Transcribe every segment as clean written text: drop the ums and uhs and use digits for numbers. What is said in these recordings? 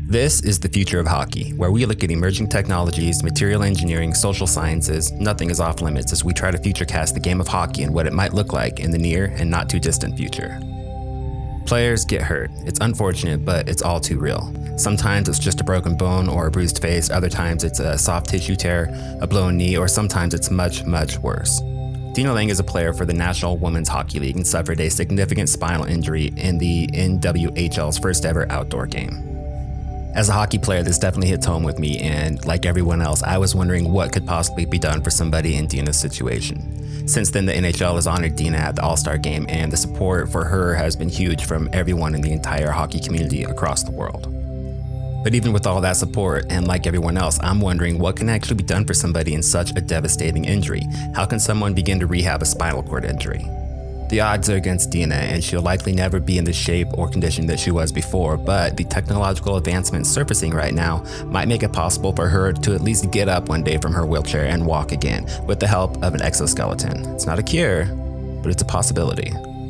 This is the future of hockey, where we look at emerging technologies, material engineering, social sciences. Nothing is off limits as we try to futurecast the game of hockey and what it might look like in the near and not too distant future. Players get hurt. It's unfortunate, but it's all too real. Sometimes it's just a broken bone or a bruised face. Other times it's a soft tissue tear, a blown knee, or sometimes it's much, much worse. Dina Lang is a player for the National Women's Hockey League and suffered a significant spinal injury in the NWHL's first ever outdoor game. As a hockey player, this definitely hits home with me, and like everyone else, I was wondering what could possibly be done for somebody in Dina's situation. Since then, the NHL has honored Dina at the All-Star Game, and the support for her has been huge from everyone in the entire hockey community across the world. But even with all that support, and like everyone else, I'm wondering what can actually be done for somebody in such a devastating injury. How can someone begin to rehab a spinal cord injury? The odds are against Dina, and she'll likely never be in the shape or condition that she was before, but the technological advancements surfacing right now might make it possible for her to at least get up one day from her wheelchair and walk again with the help of an exoskeleton. It's not a cure, but it's a possibility.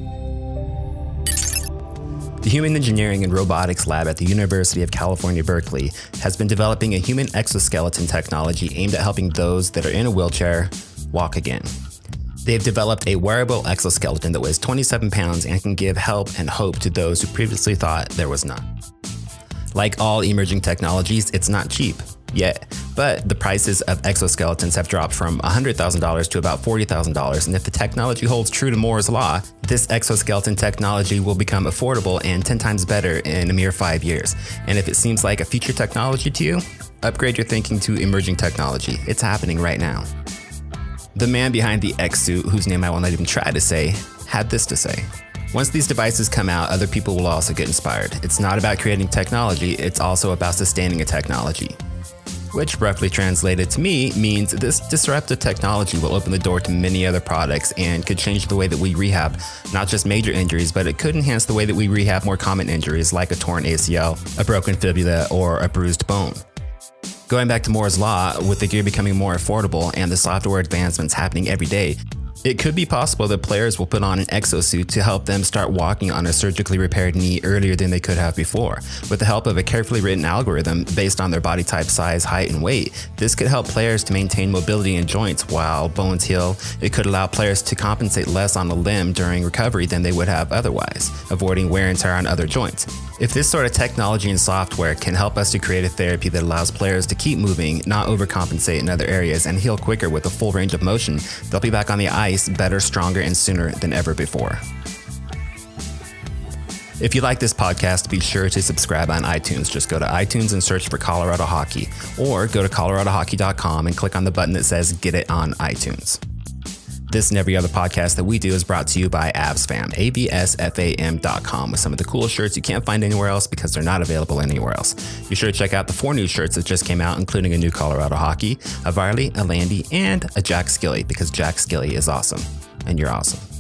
The Human Engineering and Robotics Lab at the University of California, Berkeley has been developing a human exoskeleton technology aimed at helping those that are in a wheelchair walk again. They've developed a wearable exoskeleton that weighs 27 pounds and can give help and hope to those who previously thought there was none. Like all emerging technologies, it's not cheap yet, but the prices of exoskeletons have dropped from $100,000 to about $40,000, and if the technology holds true to Moore's Law, this exoskeleton technology will become affordable and 10 times better in a mere 5 years. And if it seems like a future technology to you, upgrade your thinking to emerging technology. It's happening right now. The man behind the X-Suit, whose name I will not even try to say, had this to say. Once these devices come out, other people will also get inspired. It's not about creating technology, it's also about sustaining a technology. Which, roughly translated to me, means this disruptive technology will open the door to many other products and could change the way that we rehab not just major injuries, but it could enhance the way that we rehab more common injuries like a torn ACL, a broken fibula, or a bruised bone. Going back to Moore's Law, with the gear becoming more affordable and the software advancements happening every day, it could be possible that players will put on an exosuit to help them start walking on a surgically repaired knee earlier than they could have before. With the help of a carefully written algorithm based on their body type, size, height, and weight, this could help players to maintain mobility in joints while bones heal. It could allow players to compensate less on a limb during recovery than they would have otherwise, avoiding wear and tear on other joints. If this sort of technology and software can help us to create a therapy that allows players to keep moving, not overcompensate in other areas, and heal quicker with a full range of motion, they'll be back on the ice better, stronger, and sooner than ever before. If you like this podcast, be sure to subscribe on iTunes. Just go to iTunes and search for Colorado Hockey, or go to coloradohockey.com and click on the button that says Get It on iTunes. This and every other podcast that we do is brought to you by AbsFam, absfam.com, with some of the coolest shirts you can't find anywhere else because they're not available anywhere else. Be sure to check out the 4 new shirts that just came out, including a new Colorado Hockey, a Varley, a Landy, and a Jack Skilly, because Jack Skilly is awesome, and you're awesome.